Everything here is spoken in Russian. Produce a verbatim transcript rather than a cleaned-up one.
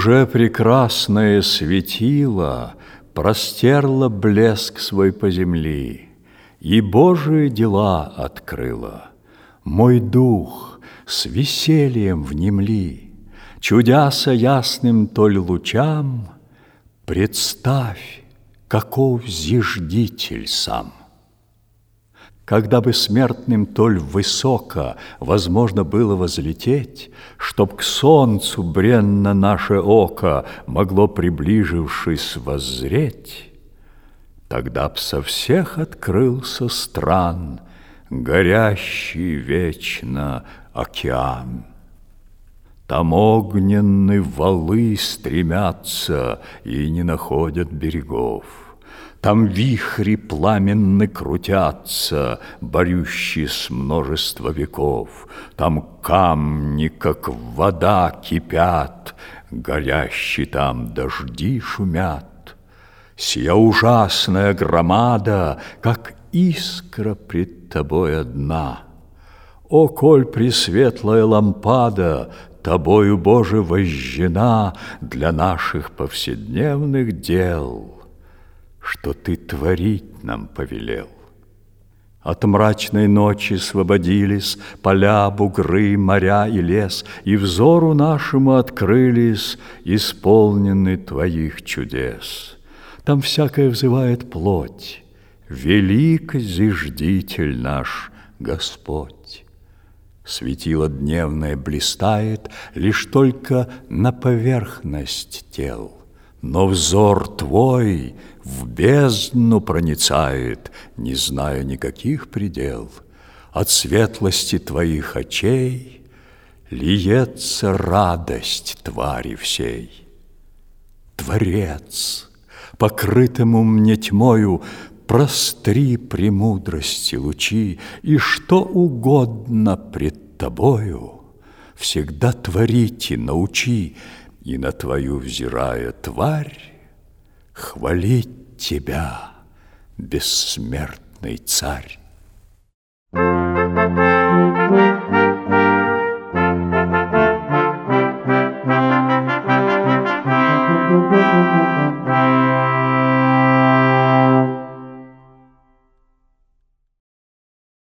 уже прекрасное светило простерло блеск свой по земли и Божие дела открыло. Мой дух с весельем внемли, чудяся ясным толь лучам, представь, каков зиждитель сам. Когда бы смертным толь высоко возможно было возлететь, чтоб к солнцу бренно наше око могло, приближившись, воззреть, тогда б со всех открылся стран горящий вечно океан. Там огненные валы стремятся и не находят берегов. Там вихри пламенны крутятся, борющие с множества веков. Там камни, как вода, кипят, горящие там дожди шумят. Сия ужасная громада, как искра пред тобой одна. О, коль пресветлая лампада тобою, Боже, вожжена для наших повседневных дел, что ты творить нам повелел. От мрачной ночи освободились поля, бугры, моря и лес, и взору нашему открылись исполнены твоих чудес. Там всякое взывает плоть, велик зиждитель наш Господь. Светило дневное блистает лишь только на поверхность тел, но взор твой в бездну проницает, не зная никаких предел. От светлости твоих очей льется радость твари всей. Творец, покрытому мне тьмою, простри премудрости лучи, и что угодно пред тобою всегда творите научи, и на твою взирая тварь хвалить тебя, бессмертный царь.